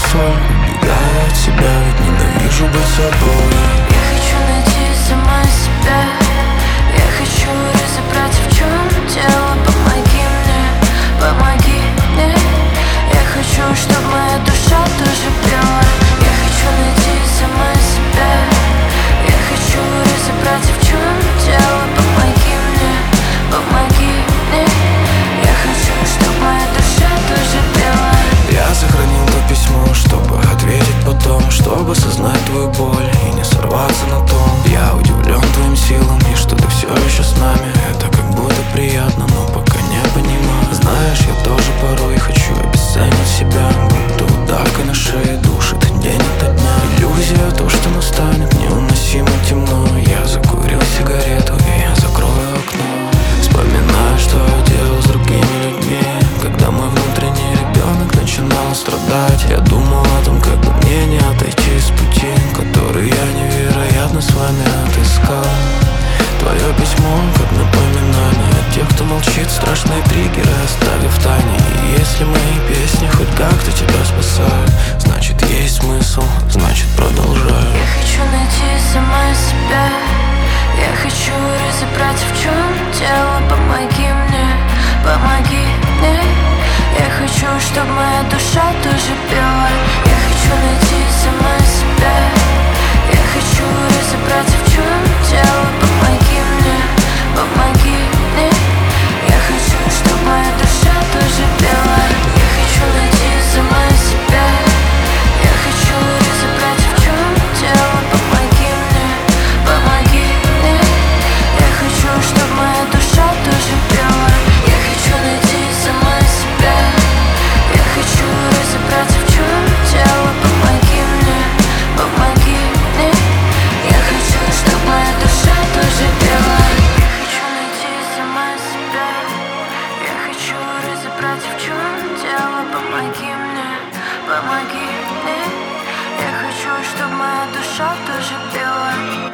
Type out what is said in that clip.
соль. Убегаю от себя, ведь ненавижу быть собой. Я хочу найти сама себя. Я хочу разобраться, в чем дело. Помоги мне, помоги мне. Я хочу, чтобы моя душа тоже пела. Я хочу найти сама себя. Я хочу разобраться, в чем дело. Помоги мне, помоги мне. Я хочу, чтобы моя душа тоже пела. Я сохранил то письмо, чтобы ответить потом, чтобы осознать твою боль и не сорваться на том. Я удивлен твоим силам и что ты все еще с нами. Это как будто приятно, но пока не понимаю. Знаешь, я тоже порой хочу обесценить себя, будто ударка на шее душит день ото дня. Иллюзия, то, что настанет невыносимо темно. Я закурил сигарету и я закрою окно. Вспоминаю, что я делал с другими людьми, когда мой внутренний ребенок начинал страдать. Я думал о том, как бы мне не отойти с пути, который я невероятно с вами отыскал. Твое письмо, как напоминание о тех, кто молчит, страшные триггеры оставив в тайне. И если мои песни хоть как-то тебя спасают, значит есть смысл, значит продолжаю. Я хочу найти сама себя. Я хочу разобраться, в чем дело. Помоги мне, помоги мне. Я хочу, чтобы моя душа тоже пела. Я хочу найти сама себя. Я хочу разобраться, в чем дело. Помоги мне, помоги мне. Я хочу, чтобы моя душа тоже пела. Я хочу найти сама себя. Я хочу разобраться, в чем дело. Помоги мне, помоги мне. Я хочу, чтобы моя душа тоже пела. Я хочу найти сама себя. Я хочу разобраться, в чем дело. Помоги мне, помоги мне. Я хочу, чтобы моя душа тоже пела. Я хочу найти сама себя. Я хочу разобраться, в чем дело. Помоги мне, помоги мне. Я хочу, чтобы моя душа тоже пела.